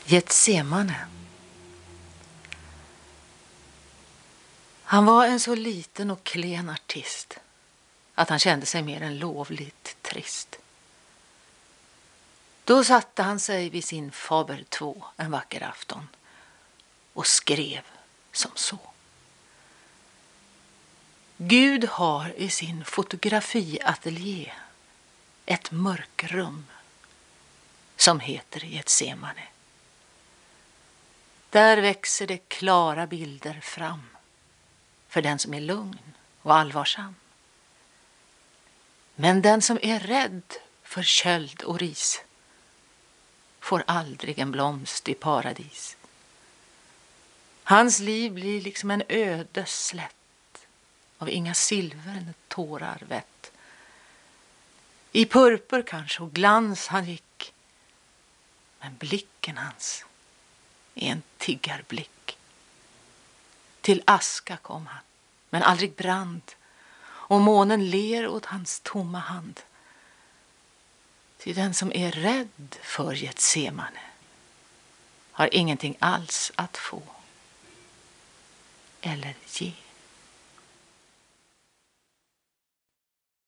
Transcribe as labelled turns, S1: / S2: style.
S1: Getsemane. Han var en så liten och klen artist att han kände sig mer än lovligt trist. Då satte han sig vid sin Faber 2 en vacker afton och skrev som så. Gud har i sin fotografiateljé ett mörkrum som heter Getsemane. Där växer det klara bilder fram för den som är lugn och allvarsam. Men den som är rädd för köld och ris får aldrig en blomst i paradis. Hans liv blir liksom en öde slätt av inga silvern tårar vett. I purpur kanske och glans han gick, men blicken hans är en tiggarblick. Till aska kom han, men aldrig brand, och månen ler åt hans tomma hand. Till den som är rädd för Getsemane har ingenting alls att få eller ge.